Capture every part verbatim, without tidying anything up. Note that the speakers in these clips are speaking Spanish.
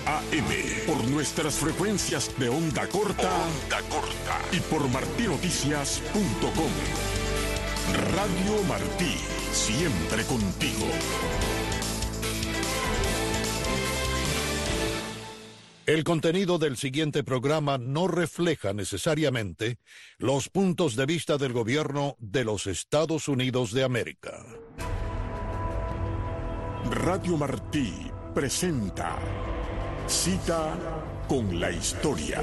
A M, por nuestras frecuencias de onda corta, onda corta y por martí noticias punto com. Radio Martí, siempre contigo. El contenido del siguiente programa no refleja necesariamente los puntos de vista del gobierno de los Estados Unidos de América. Radio Martí presenta Cita con la Historia.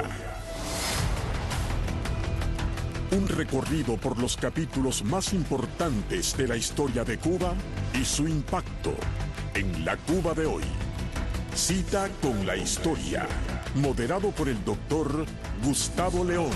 Un recorrido por los capítulos más importantes de la historia de Cuba y su impacto en la Cuba de hoy. Cita con la Historia, moderado por el doctor Gustavo León.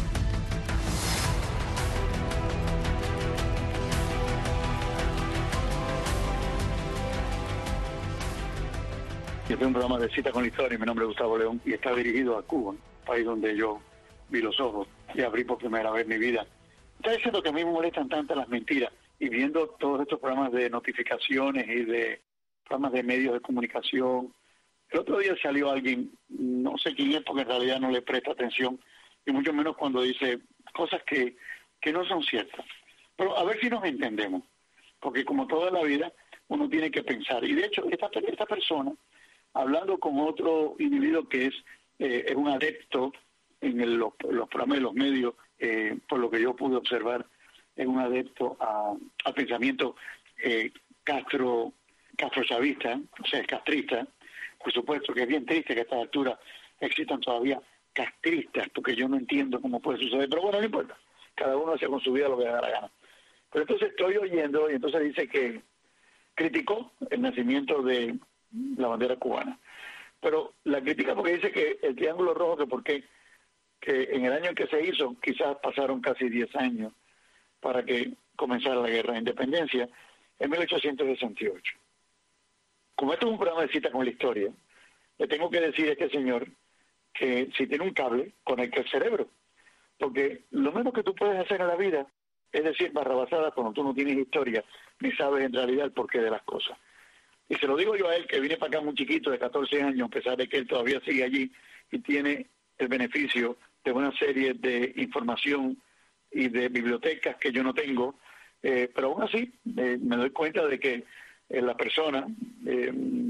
Este es un programa de Cita con la Historia. Mi nombre es Gustavo León y está dirigido a Cuba, país donde yo vi los ojos y abrí por primera vez mi vida. Está diciendo que a mí me molestan tantas las mentiras, y viendo todos estos programas de notificaciones y de programas de medios de comunicación. El otro día salió alguien, no sé quién es porque en realidad no le presta atención, y mucho menos cuando dice cosas que, que no son ciertas. Pero a ver si nos entendemos, porque como toda la vida uno tiene que pensar. Y de hecho, esta, esta persona, hablando con otro individuo que es, eh, es un adepto en el, los, los programas de los medios, eh, por lo que yo pude observar, es un adepto a, a pensamiento eh, castro, castrochavista, o sea, es castrista. Por supuesto que es bien triste que a esta altura existan todavía castristas, porque yo no entiendo cómo puede suceder, pero bueno, no importa, cada uno hace con su vida lo que le da la gana. Pero entonces estoy oyendo, y entonces dice que criticó el nacimiento de la bandera cubana, pero la critica porque dice que el Triángulo Rojo, que porque que en el año en que se hizo, quizás pasaron casi diez años para que comenzara la guerra de independencia, en mil ochocientos sesenta y ocho. Como esto es un programa de Cita con la Historia, le tengo que decir a este señor que si tiene un cable, conecta el cerebro. Porque lo menos que tú puedes hacer en la vida es decir barrabasadas cuando tú no tienes historia, ni sabes en realidad el porqué de las cosas. Y se lo digo yo a él, que viene para acá muy chiquito, de catorce años, a pesar de que él todavía sigue allí y tiene el beneficio de una serie de información y de bibliotecas que yo no tengo, eh, pero aún así eh, me doy cuenta de que eh, la persona, eh,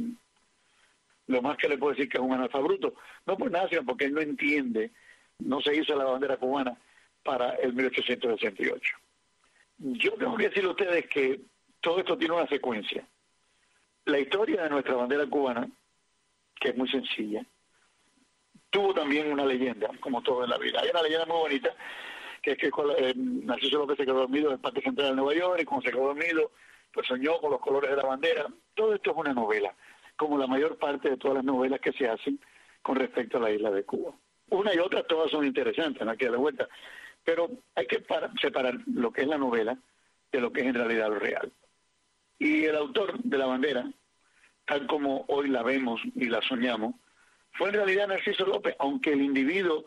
lo más que le puedo decir que es un analfabeto, no por nada, sino porque él no entiende, no se hizo la bandera cubana para el mil ochocientos sesenta y ocho. Yo tengo que decirle a ustedes que todo esto tiene una secuencia. La historia de nuestra bandera cubana, que es muy sencilla, tuvo también una leyenda, como todo en la vida. Hay una leyenda muy bonita, que es que eh, Narciso López se quedó dormido en el Parque Central de Nueva York, y cuando se quedó dormido, pues soñó con los colores de la bandera. Todo esto es una novela, como la mayor parte de todas las novelas que se hacen con respecto a la isla de Cuba. Una y otra, todas son interesantes, no hay que darle vuelta, pero hay que para, separar lo que es la novela de lo que es en realidad lo real. Y el autor de la bandera, tal como hoy la vemos y la soñamos, fue en realidad Narciso López, aunque el individuo,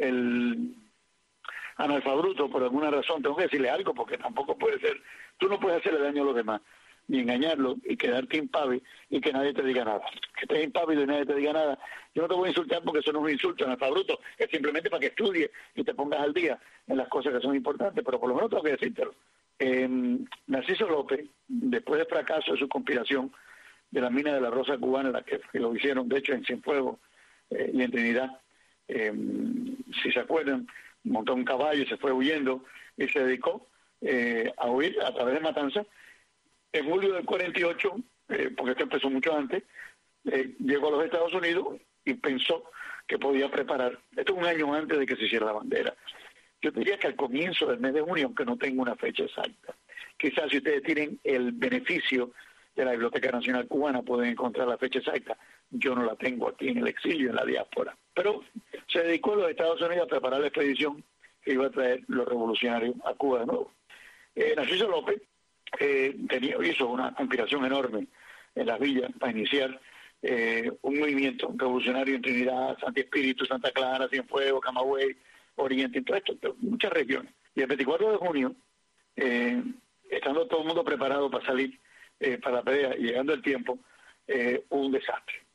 el analfabeto, por alguna razón, tengo que decirle algo, porque tampoco puede ser, tú no puedes hacerle daño a los demás, ni engañarlo y quedarte impávido y que nadie te diga nada. Que estés impávido y nadie te diga nada. Yo no te voy a insultar porque eso no es un insulto, analfabeto, es simplemente para que estudies y te pongas al día en las cosas que son importantes, pero por lo menos tengo que decírtelo. Eh, Narciso López, después del fracaso de su conspiración de la mina de la Rosa Cubana, la que, que lo hicieron de hecho en Cienfuegos eh, y en Trinidad, eh, si se acuerdan, montó un caballo y se fue huyendo y se dedicó eh, a huir a través de Matanzas. En julio del cuarenta y ocho, eh, porque esto empezó mucho antes, eh, llegó a los Estados Unidos y pensó que podía preparar, esto es un año antes de que se hiciera la bandera. Yo diría que al comienzo del mes de junio, aunque no tengo una fecha exacta. Quizás si ustedes tienen el beneficio de la Biblioteca Nacional Cubana pueden encontrar la fecha exacta. Yo no la tengo aquí en el exilio, en la diáspora. Pero se dedicó a los Estados Unidos a preparar la expedición que iba a traer los revolucionarios a Cuba de nuevo. Eh, Narciso López eh, tenía, hizo una conspiración enorme en las villas para iniciar eh, un movimiento revolucionario en Trinidad, Santi Espíritu, Santa Clara, Cienfuegos, Camagüey, Oriente, en todo esto, muchas regiones. Y el veinticuatro de junio, eh, estando todo el mundo preparado para salir eh, para la pelea, y llegando el tiempo, eh, hubo un desastre.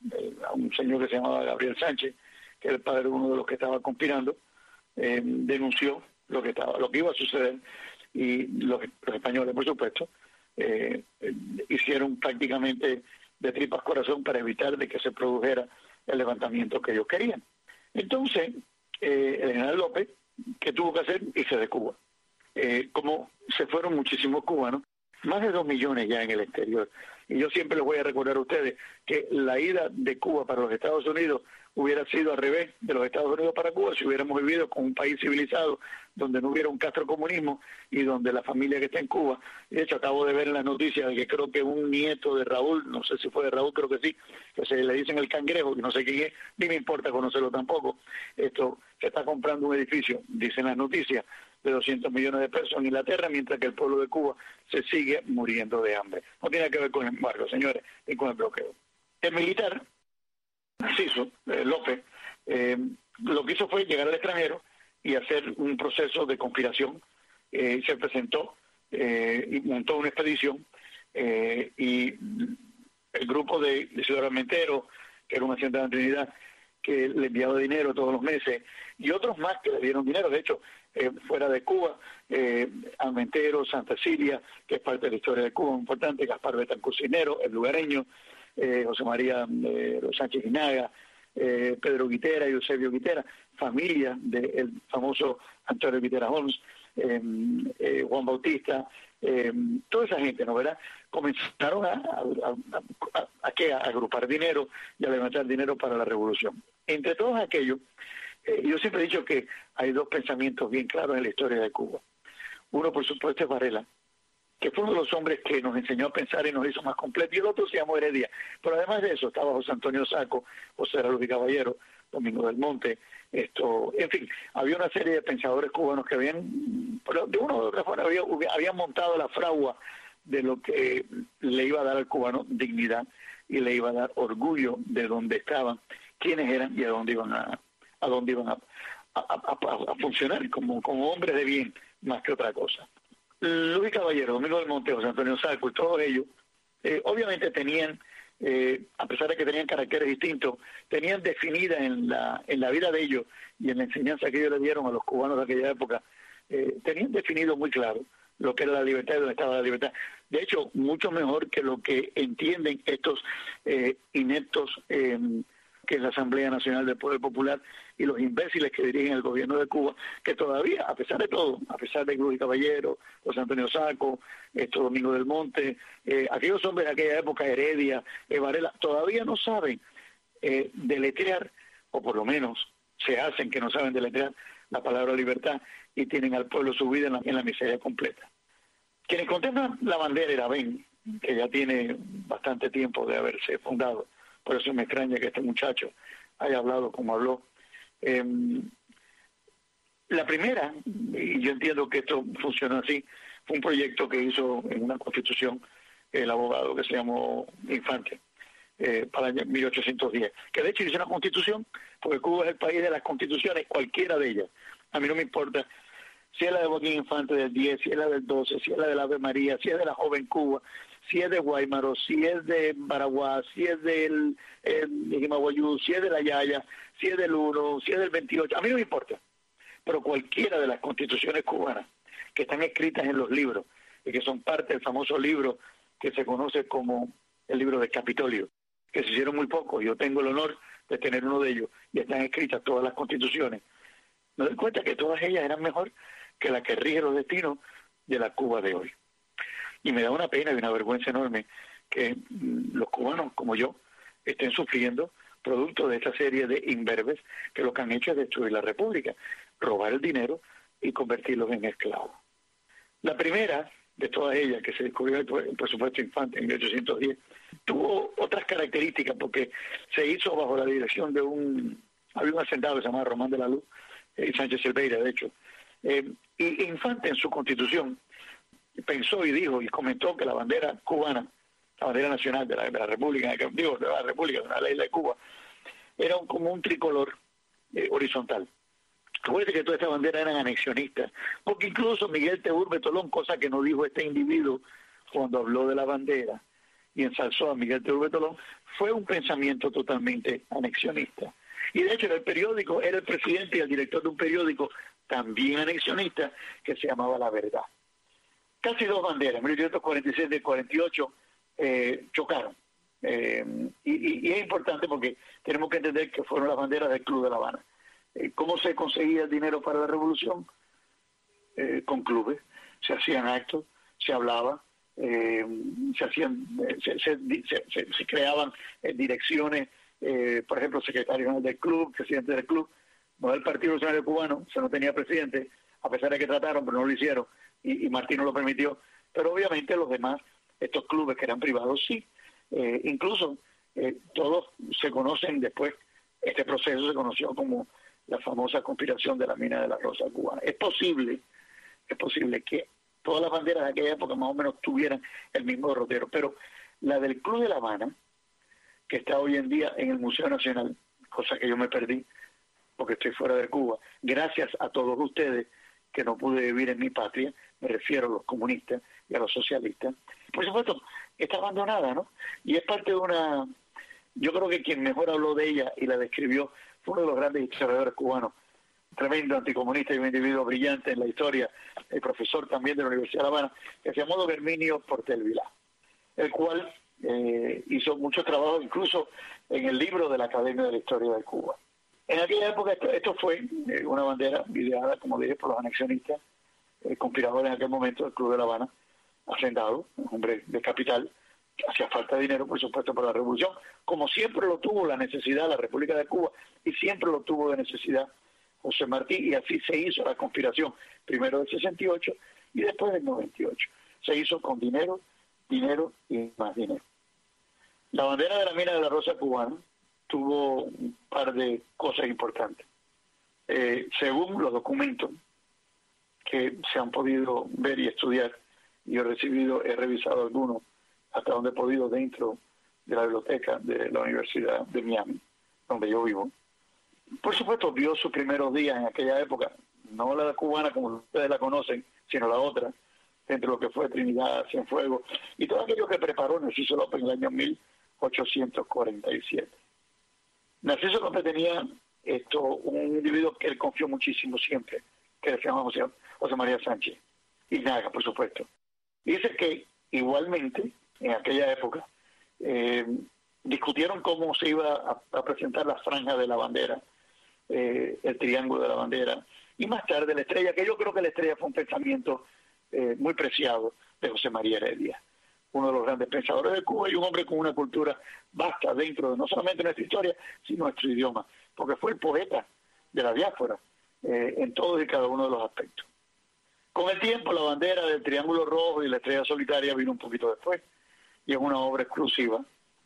eh, a un señor que se llamaba Gabriel Sánchez, que era el padre de uno de los que estaba conspirando, eh, denunció lo que estaba, lo que iba a suceder, y los, los españoles, por supuesto, eh, eh, hicieron prácticamente de tripas corazón para evitar de que se produjera el levantamiento que ellos querían. Entonces, eh, el general López, ¿qué tuvo que hacer? Irse de Cuba. Eh, como se fueron muchísimos cubanos, más de dos millones ya en el exterior. Y yo siempre les voy a recordar a ustedes que la ida de Cuba para los Estados Unidos hubiera sido al revés de los Estados Unidos para Cuba si hubiéramos vivido con un país civilizado donde no hubiera un castrocomunismo y donde la familia que está en Cuba, de hecho acabo de ver en las noticias de que creo que un nieto de Raúl, no sé si fue de Raúl, creo que sí, que se le dicen el cangrejo, que no sé quién es, ni me importa conocerlo tampoco, esto se está comprando un edificio, dicen las noticias, de doscientos millones de pesos en Inglaterra, mientras que el pueblo de Cuba se sigue muriendo de hambre. No tiene que ver con el embargo, señores, ni con el bloqueo. El militar, Narciso eh, López, eh, lo que hizo fue llegar al extranjero y hacer un proceso de conspiración. Eh, se presentó eh, y montó una expedición eh, y el grupo de, de Ciudad Armentero, que era una hacienda de la Trinidad, que le enviaba dinero todos los meses, y otros más que le dieron dinero, de hecho, eh, fuera de Cuba, eh, Armentero, Santa Cilia, que es parte de la historia de Cuba, muy importante, Gaspar Betancourt Cisneros, el lugareño, eh, José María eh, Sánchez Guinaga, eh, Pedro Guitera y Eusebio Guitera, familia del famoso Antonio Guitera Holmes, eh, eh, Juan Bautista, eh, toda esa gente, ¿no verdad? Comenzaron a, a, a, a, a, ¿qué? a agrupar dinero y a levantar dinero para la revolución. Entre todos aquellos, eh, yo siempre he dicho que hay dos pensamientos bien claros en la historia de Cuba. Uno, por supuesto, es Varela, que fue uno de los hombres que nos enseñó a pensar y nos hizo más completos, y el otro se llamó Heredia. Pero además de eso estaba José Antonio Saco, José Luis Caballero, Domingo del Monte, esto, en fin, había una serie de pensadores cubanos que habían, de una u otra forma, había, habían montado la fragua de lo que le iba a dar al cubano dignidad y le iba a dar orgullo de dónde estaban, quiénes eran y a dónde iban a, a dónde iban a, a, a, a funcionar como, como hombres de bien, más que otra cosa. Luis Caballero, Domingo del Monte, José Antonio Saco y todos ellos, eh, obviamente tenían, eh, a pesar de que tenían caracteres distintos, tenían definida en la, en la vida de ellos y en la enseñanza que ellos le dieron a los cubanos de aquella época, eh, tenían definido muy claro lo que era la libertad y dónde estaba la libertad. De hecho, mucho mejor que lo que entienden estos eh, ineptos eh, que es la Asamblea Nacional del Poder Popular y los imbéciles que dirigen el gobierno de Cuba, que todavía, a pesar de todo, a pesar de Luis Caballero, José Antonio Saco, esto Domingo del Monte, eh, aquellos hombres de aquella época, Heredia, eh, Varela, todavía no saben eh, deletrear, o por lo menos se hacen que no saben deletrear la palabra libertad y tienen al pueblo subido en la, en la miseria completa. Quienes contemplan la bandera Eravén, que ya tiene bastante tiempo de haberse fundado, por eso me extraña que este muchacho haya hablado como habló. Eh, la primera, y yo entiendo que esto funcionó así, fue un proyecto que hizo en una constitución el abogado que se llamó Infante, eh, para el año mil ochocientos diez, que de hecho hizo una constitución, porque Cuba es el país de las constituciones, cualquiera de ellas. A mí no me importa si es la de Joaquín Infante del diez, si es la del doce, si es la del Ave María, si es de la Joven Cuba, si es de Guaymaro, si es de Baraguá, si es del eh, Jimaguayú, si es de la Yaya, si es del uno, si es del veintiocho, a mí no me importa. Pero cualquiera de las constituciones cubanas que están escritas en los libros y que son parte del famoso libro que se conoce como el libro del Capitolio, que se hicieron muy poco, yo tengo el honor de tener uno de ellos, y están escritas todas las constituciones, me doy cuenta que todas ellas eran mejor que la que rige los destinos de la Cuba de hoy. Y me da una pena y una vergüenza enorme que los cubanos, como yo, estén sufriendo producto de esta serie de imberbes que lo que han hecho es destruir la República, robar el dinero y convertirlos en esclavos. La primera de todas ellas, que se descubrió el presupuesto Infante en mil ochocientos diez, tuvo otras características porque se hizo bajo la dirección de un... había un hacendado que se llamaba Román de la Luz, y eh, Sánchez Silveira, de hecho. Eh, y Infante en su constitución pensó y dijo y comentó que la bandera cubana, la bandera nacional de la, de la República, digo, de la República, de la isla de Cuba, era un, como un tricolor eh, horizontal. Recuerde que todas estas banderas eran anexionistas, porque incluso Miguel Tebur Betolón, cosa que no dijo este individuo cuando habló de la bandera, y ensalzó a Miguel Teodoro Tolón, fue un pensamiento totalmente anexionista. Y de hecho en el periódico era el presidente y el director de un periódico también anexionista que se llamaba La Verdad. Casi dos banderas, en mil ochocientos cuarenta y siete y cuarenta y ocho, eh, chocaron. Eh, y, y, y es importante porque tenemos que entender que fueron las banderas del Club de La Habana. Eh, ¿Cómo se conseguía el dinero para la revolución? Eh, con clubes, se hacían actos, se hablaba, eh, se hacían, eh, se, se, se, se creaban eh, direcciones, eh, por ejemplo, secretario general del club, presidente del club. No, el Partido Revolucionario Cubano, se no tenía presidente, a pesar de que trataron, pero no lo hicieron, y, y Martín no lo permitió. Pero obviamente los demás, estos clubes que eran privados, sí. Eh, incluso eh, todos se conocen después, este proceso se conoció como la famosa conspiración de la mina de la Rosa cubana. Es posible, es posible que todas las banderas de aquella época más o menos tuvieran el mismo derrotero, pero la del Club de La Habana, que está hoy en día en el Museo Nacional, cosa que yo me perdí porque estoy fuera de Cuba, gracias a todos ustedes que no pude vivir en mi patria, me refiero a los comunistas y a los socialistas, por supuesto, está abandonada, ¿no? Y es parte de una... Yo creo que quien mejor habló de ella y la describió fue uno de los grandes historiadores cubanos, tremendo anticomunista y un individuo brillante en la historia, el profesor también de la Universidad de La Habana, que se llamó Don Herminio Portel Vilá, el cual eh, hizo mucho trabajo incluso en el libro de la Academia de la Historia de Cuba. En aquella época esto, esto fue eh, una bandera ideada, como dije, por los anexionistas, eh, conspiradores en aquel momento del Club de La Habana, hacendado, hombre de capital, que hacía falta de dinero, por supuesto, para la revolución, como siempre lo tuvo la necesidad la República de Cuba, y siempre lo tuvo de necesidad José Martí, y así se hizo la conspiración, primero del sesenta y ocho y después del noventa y ocho. Se hizo con dinero, dinero y más dinero. La bandera de la mina de la Rosa cubana tuvo un par de cosas importantes. Eh, según los documentos que se han podido ver y estudiar, y he recibido, he revisado algunos hasta donde he podido dentro de la biblioteca de la Universidad de Miami, donde yo vivo. Por supuesto, vio sus primeros días en aquella época, no la cubana como ustedes la conocen, sino la otra, entre lo que fue Trinidad, Cienfuegos, y todo aquello que preparó Narciso López en el año mil ochocientos cuarenta y siete. Narciso López tenía esto, un individuo que él confió muchísimo siempre, que se llama José, José María Sánchez, y Naga, por supuesto. Dice que igualmente, en aquella época, eh, discutieron cómo se iba a, a presentar la franja de la bandera, eh, el triángulo de la bandera, y más tarde la estrella, que yo creo que la estrella fue un pensamiento eh, muy preciado de José María Heredia, uno de los grandes pensadores de Cuba y un hombre con una cultura vasta dentro de no solamente nuestra historia, sino nuestro idioma, porque fue el poeta de la diáspora eh, en todos y cada uno de los aspectos. Con el tiempo, la bandera del Triángulo Rojo y la Estrella Solitaria vino un poquito después, y es una obra exclusiva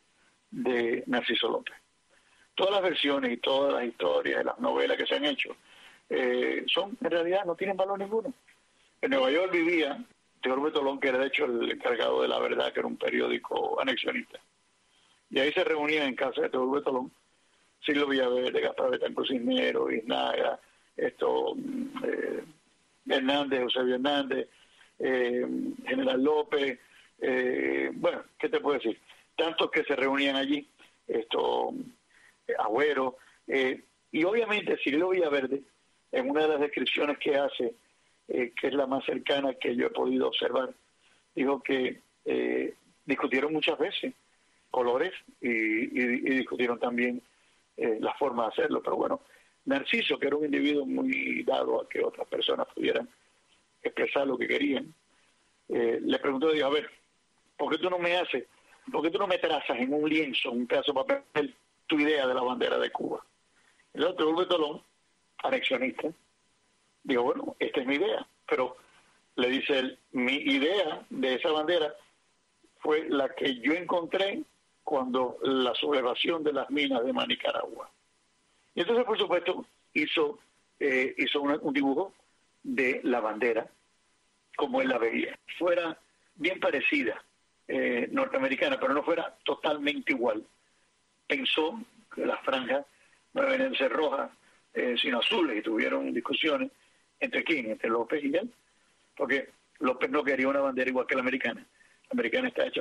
de Narciso López. Todas las versiones y todas las historias, las novelas que se han hecho, eh, son, en realidad, no tienen valor ninguno. En Nueva York vivía Teodoro Tolón, que era de hecho el encargado de La Verdad, que era un periódico anexionista. Y ahí se reunían en casa de Teodoro Tolón, Silvio Villaverde, Gaspar Betancourt Cisneros, Iznaga, esto... Eh, Hernández, Eusebio Hernández, eh, General López, eh, bueno, ¿qué te puedo decir? Tantos que se reunían allí, esto, eh, Agüero, eh, y obviamente Cirilo Villaverde, en una de las descripciones que hace, eh, que es la más cercana que yo he podido observar, dijo que eh, discutieron muchas veces colores y, y, y discutieron también eh, la forma de hacerlo, pero bueno, Narciso, que era un individuo muy dado a que otras personas pudieran expresar lo que querían, eh, le preguntó, dijo, a ver, ¿por qué tú no me haces, por qué tú no me trazas en un lienzo, un pedazo de papel, tu idea de la bandera de Cuba? El otro, Teodoro Tolón, anexionista, dijo, bueno, esta es mi idea, pero le dice él, mi idea de esa bandera fue la que yo encontré cuando la sublevación de las minas de Manicaragua. Y entonces, por supuesto, hizo, eh, hizo una, un dibujo de la bandera, como él la veía. Fuera bien parecida, eh, norteamericana, pero no fuera totalmente igual. Pensó que las franjas no deben ser rojas, eh, sino azules, y tuvieron discusiones entre quién, entre López y él, porque López no quería una bandera igual que la americana. La americana está hecha por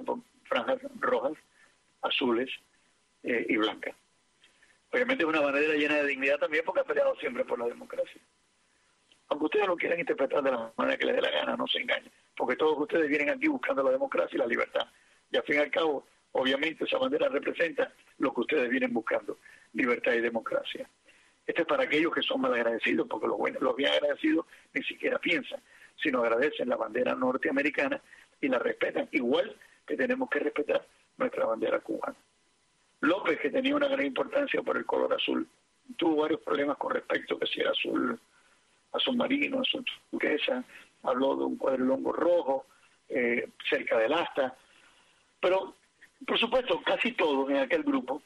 franjas rojas, azules eh, y blancas. Obviamente es una bandera llena de dignidad también porque ha peleado siempre por la democracia. Aunque ustedes lo quieran interpretar de la manera que les dé la gana, no se engañen, porque todos ustedes vienen aquí buscando la democracia y la libertad. Y al fin y al cabo, obviamente esa bandera representa lo que ustedes vienen buscando, libertad y democracia. Esto es para aquellos que son mal agradecidos, porque los, buenos, los bien agradecidos ni siquiera piensan, sino agradecen la bandera norteamericana y la respetan, igual que tenemos que respetar nuestra bandera cubana. López, que tenía una gran importancia por el color azul, tuvo varios problemas con respecto que si era azul, azul marino, azul turquesa, habló de un cuadrilongo rojo eh, cerca del asta, pero por supuesto casi todos en aquel grupo,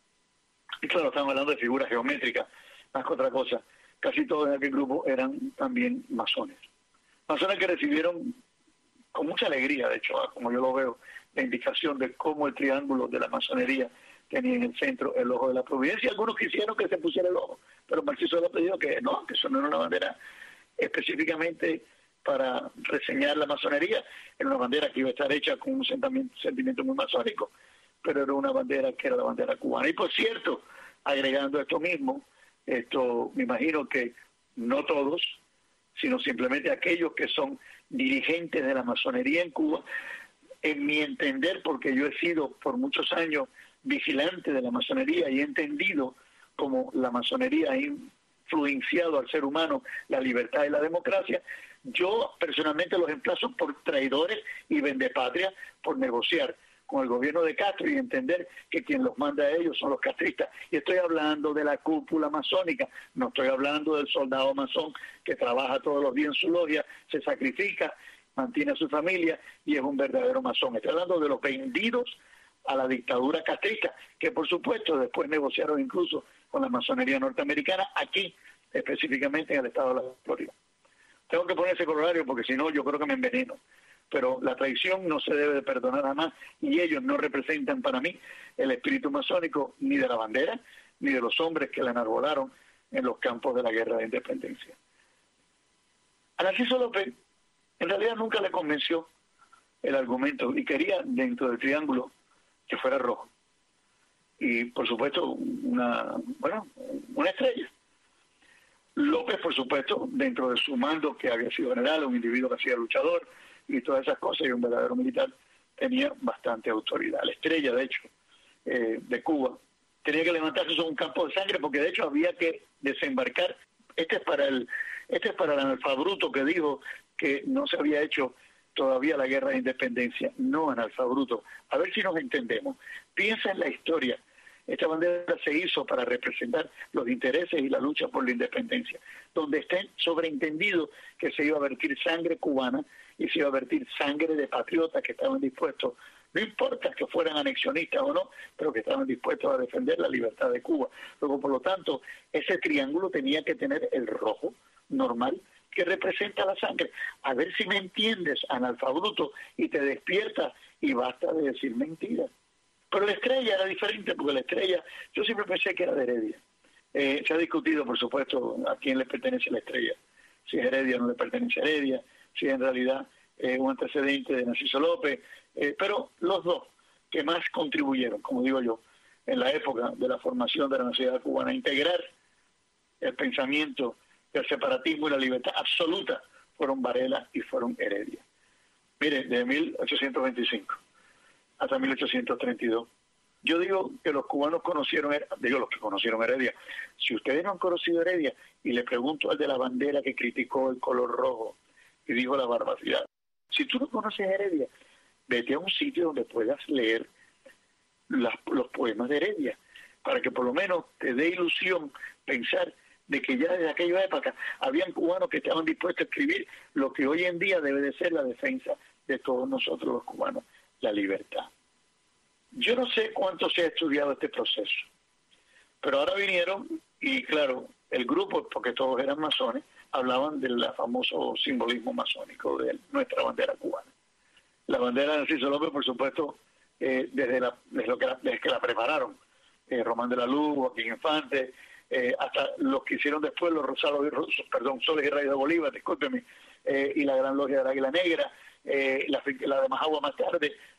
y claro, estamos hablando de figuras geométricas, más que otra cosa, casi todos en aquel grupo eran también masones. Masones que recibieron con mucha alegría, de hecho, como yo lo veo, la indicación de cómo el triángulo de la masonería tenía en el centro el ojo de la providencia. Algunos quisieron que se pusiera el ojo, pero Marqués López dijo que no, que eso no era una bandera específicamente para reseñar la masonería, era una bandera que iba a estar hecha con un sentimiento, sentimiento muy masónico, pero era una bandera que era la bandera cubana. Y por cierto, agregando esto mismo, esto me imagino que no todos, sino simplemente aquellos que son dirigentes de la masonería en Cuba, en mi entender, porque yo he sido por muchos años vigilante de la masonería y he entendido cómo la masonería ha influenciado al ser humano la libertad y la democracia, yo personalmente los emplazo por traidores y vendepatria por negociar con el gobierno de Castro y entender que quien los manda a ellos son los castristas. Y estoy hablando de la cúpula masónica, no estoy hablando del soldado masón que trabaja todos los días en su logia, se sacrifica, mantiene a su familia y es un verdadero masón. Estoy hablando de los vendidos a la dictadura castrista, que por supuesto después negociaron incluso con la masonería norteamericana, aquí específicamente en el estado de la Florida. Tengo que poner ese corolario porque si no yo creo que me enveneno. Pero la traición no se debe de perdonar jamás y ellos no representan para mí el espíritu masónico ni de la bandera ni de los hombres que la enarbolaron en los campos de la guerra de independencia. A Narciso López en realidad nunca le convenció el argumento y quería dentro del triángulo que fuera rojo. Y por supuesto una, bueno, una estrella. López, por supuesto, dentro de su mando, que había sido general, un individuo que hacía luchador y todas esas cosas, y un verdadero militar, tenía bastante autoridad. La estrella, de hecho, eh, de Cuba, tenía que levantarse sobre un campo de sangre porque, de hecho, había que desembarcar. Este es para el, este es para el analfabruto que dijo que no se había hecho todavía la guerra de independencia. No, analfabruto. A ver si nos entendemos. Piensa en la historia. Esta bandera se hizo para representar los intereses y la lucha por la independencia, donde esté sobreentendido que se iba a vertir sangre cubana y se iba a vertir sangre de patriotas que estaban dispuestos, no importa que fueran anexionistas o no, pero que estaban dispuestos a defender la libertad de Cuba. Luego, por lo tanto, ese triángulo tenía que tener el rojo normal que representa la sangre. A ver si me entiendes, analfabruto, y te despiertas y basta de decir mentiras. Pero la estrella era diferente, porque la estrella, yo siempre pensé que era de Heredia. Eh, se ha discutido, por supuesto, a quién le pertenece la estrella. Si es Heredia o no le pertenece a Heredia, si en realidad es eh, un antecedente de Narciso López, eh, pero los dos que más contribuyeron, como digo yo, en la época de la formación de la nacionalidad cubana, a integrar el pensamiento del separatismo y la libertad absoluta, fueron Varela y fueron Heredia. Mire, de mil ochocientos veinticinco hasta mil ochocientos treinta y dos. Yo digo que los cubanos conocieron, digo los que conocieron Heredia. Si ustedes no han conocido Heredia, y le pregunto al de la bandera que criticó el color rojo y dijo la barbaridad, si tú no conoces Heredia, vete a un sitio donde puedas leer las, los poemas de Heredia, para que por lo menos te dé ilusión pensar de que ya desde aquella época habían cubanos que estaban dispuestos a escribir lo que hoy en día debe de ser la defensa de todos nosotros los cubanos, la libertad. Yo no sé cuánto se ha estudiado este proceso, pero ahora vinieron y claro, el grupo, porque todos eran masones, hablaban del famoso simbolismo masónico de nuestra bandera cubana. La bandera de Narciso López, por supuesto, eh, desde, la, desde, lo que la, desde que la prepararon, eh, Román de la Luz, Joaquín Infante, eh, hasta los que hicieron después los Rosados, perdón, Soles y Reyes de Bolívar, discúlpeme, eh, y la Gran Logia del Águila Negra, Eh, la, la de Majagua más tarde,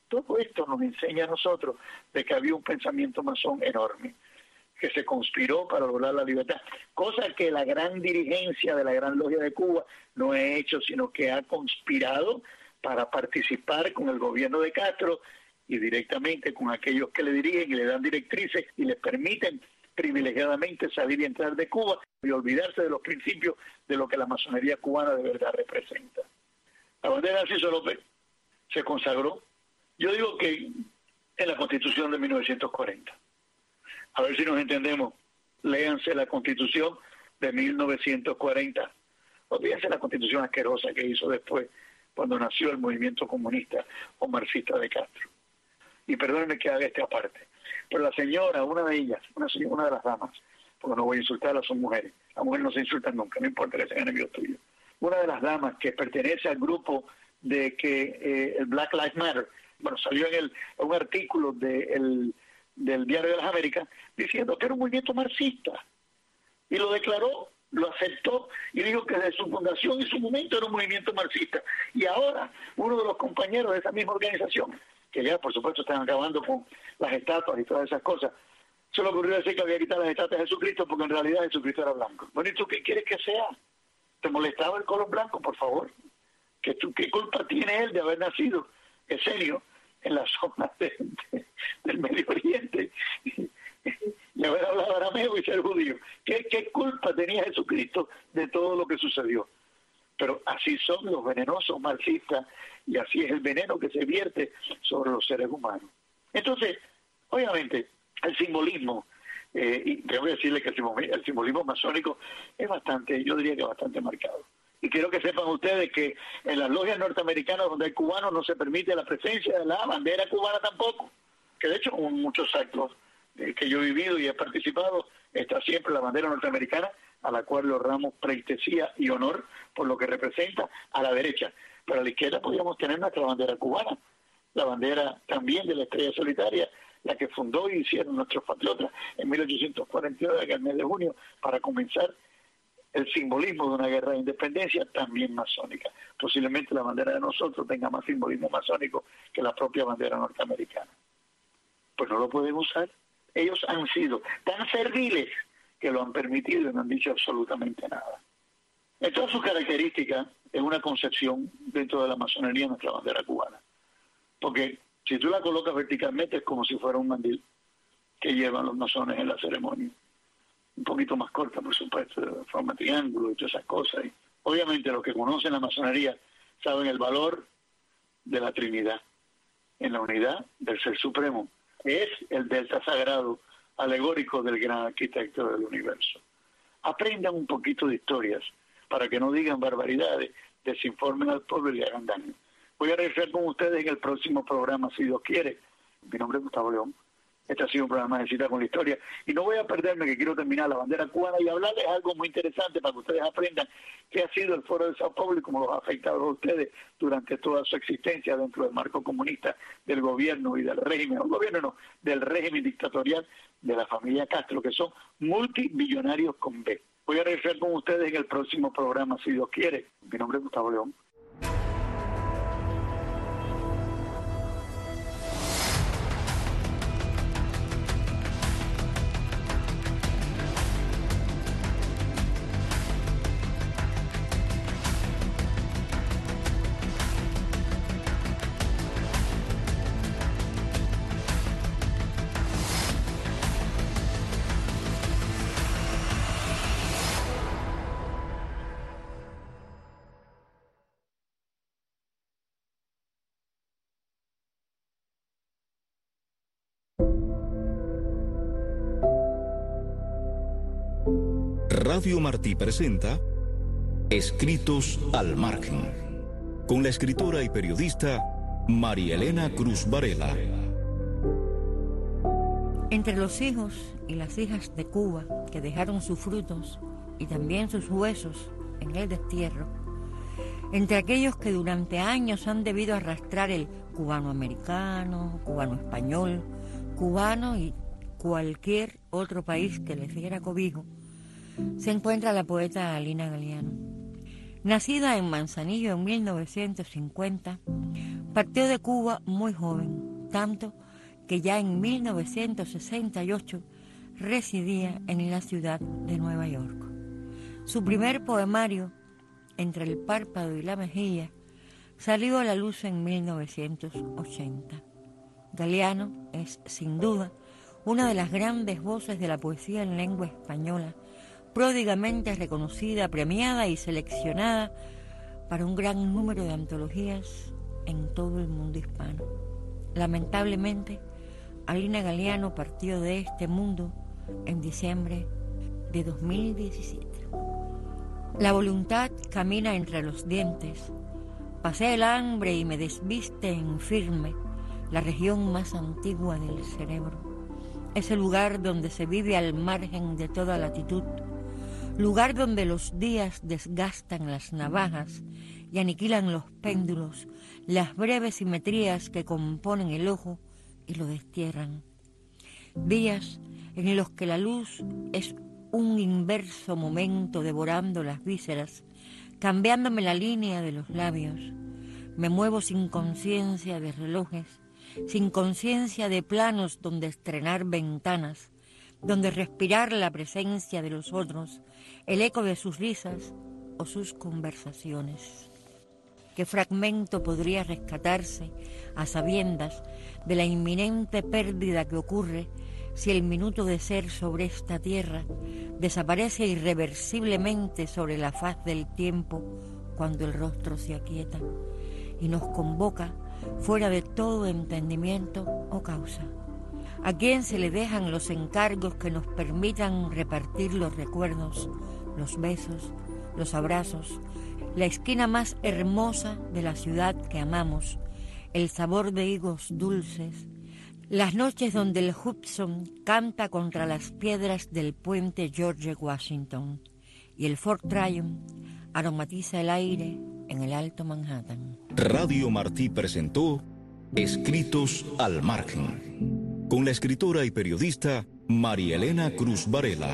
Todo esto nos enseña a nosotros de que había un pensamiento masón enorme, que se conspiró para lograr la libertad, cosa que la gran dirigencia de la Gran Logia de Cuba no ha hecho, sino que ha conspirado para participar con el gobierno de Castro y directamente con aquellos que le dirigen y le dan directrices y les permiten privilegiadamente salir y entrar de Cuba y olvidarse de los principios de lo que la masonería cubana de verdad representa. La bandera de Narciso López se consagró, yo digo que en la Constitución de mil novecientos cuarenta. A ver si nos entendemos. Léanse la Constitución de mil novecientos cuarenta. Olvídense la Constitución asquerosa que hizo después, cuando nació el movimiento comunista o marxista de Castro. Y perdónenme que haga este aparte, pero la señora, una de ellas, una, una de las damas, porque no voy a insultarlas, son mujeres. Las mujeres no se insultan nunca, no importa que sean enemigos tuyos. Una de las damas que pertenece al grupo de que eh, el Black Lives Matter, bueno, salió en, el, en un artículo de el, del Diario de las Américas diciendo que era un movimiento marxista. Y lo declaró, lo aceptó y dijo que desde su fundación y su momento era un movimiento marxista. Y ahora uno de los compañeros de esa misma organización, que ya por supuesto están acabando con las estatuas y todas esas cosas, se le ocurrió decir que había que quitar las estatuas de Jesucristo porque en realidad Jesucristo era blanco. Bueno, ¿y tú qué quieres que sea? ¿Te molestaba el color blanco, por favor? ¿Qué, tú, ¿Qué culpa tiene él de haber nacido, Esenio, en la zona de, de, del Medio Oriente y haber hablado arameo y ser judío? ¿Qué, ¿Qué culpa tenía Jesucristo de todo lo que sucedió? Pero así son los venenosos marxistas y así es el veneno que se vierte sobre los seres humanos. Entonces, obviamente, el simbolismo, eh, y tengo que decirle que el simbolismo, el simbolismo masónico es bastante, yo diría que bastante marcado. Y quiero que sepan ustedes que en las logias norteamericanas donde hay cubanos no se permite la presencia de la bandera cubana tampoco. Que de hecho en muchos actos eh, que yo he vivido y he participado está siempre la bandera norteamericana, a la cual le honramos pleitesía y honor por lo que representa a la derecha. Pero a la izquierda podríamos tener nuestra bandera cubana, la bandera también de la Estrella Solitaria, la que fundó y hicieron nuestros patriotas en mil ochocientos cuarenta y nueve, en el mes de junio, para comenzar el simbolismo de una guerra de independencia, también masónica. Posiblemente la bandera de nosotros tenga más simbolismo masónico que la propia bandera norteamericana. Pues no lo pueden usar. Ellos han sido tan serviles que lo han permitido y no han dicho absolutamente nada. En todas sus características es una concepción dentro de la masonería de nuestra bandera cubana. Porque si tú la colocas verticalmente es como si fuera un mandil que llevan los masones en la ceremonia. Un poquito más corta, por supuesto, de forma triángulo y todas esas cosas. Y obviamente los que conocen la masonería saben el valor de la Trinidad, en la unidad del Ser Supremo. Es el delta sagrado alegórico del gran arquitecto del universo. Aprendan un poquito de historias para que no digan barbaridades, desinformen al pueblo y le hagan daño. Voy a regresar con ustedes en el próximo programa, si Dios quiere. Mi nombre es Gustavo León. Este ha sido un programa de Cita con la Historia. Y no voy a perderme, que quiero terminar la bandera cubana y hablarles algo muy interesante para que ustedes aprendan qué ha sido el Foro de Sao Paulo y cómo los ha afectado a ustedes durante toda su existencia dentro del marco comunista del gobierno y del régimen, no gobierno no, del régimen dictatorial de la familia Castro, que son multimillonarios con B. Voy a regresar con ustedes en el próximo programa, si Dios quiere. Mi nombre es Gustavo León. Radio Martí presenta Escritos al Margen, con la escritora y periodista María Elena Cruz Varela. Entre los hijos y las hijas de Cuba que dejaron sus frutos y también sus huesos en el destierro, entre aquellos que durante años han debido arrastrar el cubano-americano, cubano-español, cubano y cualquier otro país que les diera cobijo, se encuentra la poeta Alina Galiano. Nacida en Manzanillo en mil novecientos cincuenta, Partió de Cuba muy joven, tanto que ya en mil novecientos sesenta y ocho residía en la ciudad de Nueva York. Su primer poemario, Entre el párpado y la mejilla, salió a la luz en mil novecientos ochenta. Galeano es, sin duda, una de las grandes voces de la poesía en lengua española, pródigamente reconocida, premiada y seleccionada para un gran número de antologías en todo el mundo hispano. Lamentablemente, Alina Galeano partió de este mundo en diciembre de dos mil diecisiete. La voluntad camina entre los dientes, pasé el hambre y me desviste en firme, la región más antigua del cerebro. Es el lugar donde se vive al margen de toda latitud, lugar donde los días desgastan las navajas y aniquilan los péndulos, las breves simetrías que componen el ojo y lo destierran. Días en los que la luz es un inverso momento devorando las vísceras, cambiándome la línea de los labios. Me muevo sin conciencia de relojes, sin conciencia de planos donde estrenar ventanas, donde respirar la presencia de los otros, el eco de sus risas o sus conversaciones. ¿Qué fragmento podría rescatarse a sabiendas de la inminente pérdida que ocurre si el minuto de ser sobre esta tierra desaparece irreversiblemente sobre la faz del tiempo cuando el rostro se aquieta y nos convoca fuera de todo entendimiento o causa? ¿A quién se le dejan los encargos que nos permitan repartir los recuerdos, los besos, los abrazos, la esquina más hermosa de la ciudad que amamos, el sabor de higos dulces, las noches donde el Hudson canta contra las piedras del puente George Washington y el Fort Tryon aromatiza el aire en el Alto Manhattan? Radio Martí presentó Escritos al Margen, con la escritora y periodista María Elena Cruz Varela.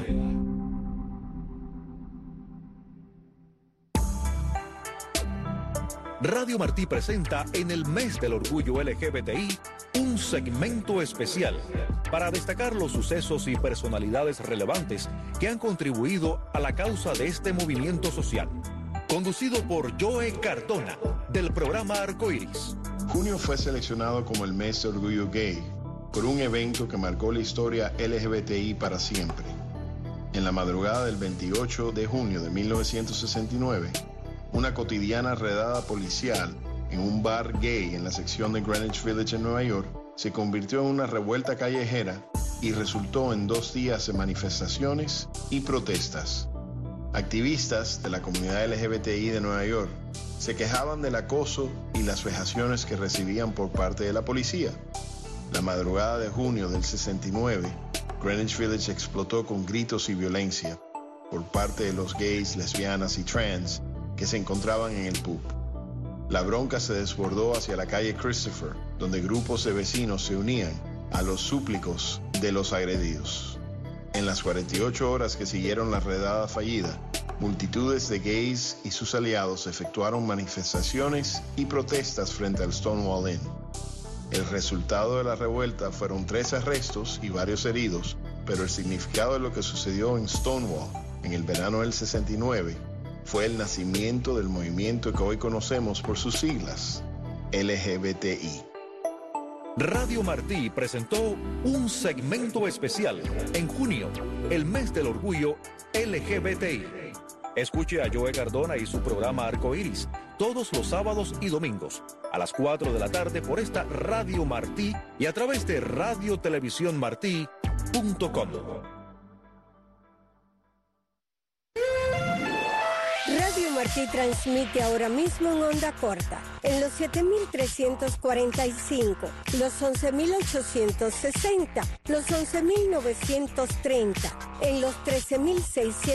Radio Martí presenta en el mes del orgullo L G B T I un segmento especial para destacar los sucesos y personalidades relevantes que han contribuido a la causa de este movimiento social. Conducido por Joe Cardona, del programa Arcoiris. Junio fue seleccionado como el mes de orgullo gay por un evento que marcó la historia L G B T I para siempre. En la madrugada del veintiocho de junio de mil novecientos sesenta y nueve, una cotidiana redada policial en un bar gay en la sección de Greenwich Village en Nueva York se convirtió en una revuelta callejera y resultó en dos días de manifestaciones y protestas. Activistas de la comunidad L G B T I de Nueva York se quejaban del acoso y las vejaciones que recibían por parte de la policía. La madrugada de junio del sesenta y nueve, Greenwich Village explotó con gritos y violencia por parte de los gays, lesbianas y trans que se encontraban en el pub. La bronca se desbordó hacia la calle Christopher, donde grupos de vecinos se unían a los súplicos de los agredidos. En las cuarenta y ocho horas que siguieron la redada fallida, multitudes de gays y sus aliados efectuaron manifestaciones y protestas frente al Stonewall Inn. El resultado de la revuelta fueron tres arrestos y varios heridos, pero el significado de lo que sucedió en Stonewall en el verano del sesenta y nueve fue el nacimiento del movimiento que hoy conocemos por sus siglas, L G B T I. Radio Martí presentó un segmento especial en junio, el mes del orgullo L G B T I. Escuche a Joe Cardona y su programa Arcoiris todos los sábados y domingos a las cuatro de la tarde por esta Radio Martí y a través de radio televisión martí punto com. Radio Martí transmite ahora mismo en onda corta, en los siete mil trescientos cuarenta y cinco, los once mil ochocientos sesenta, los once mil novecientos treinta, en los trece mil seiscientos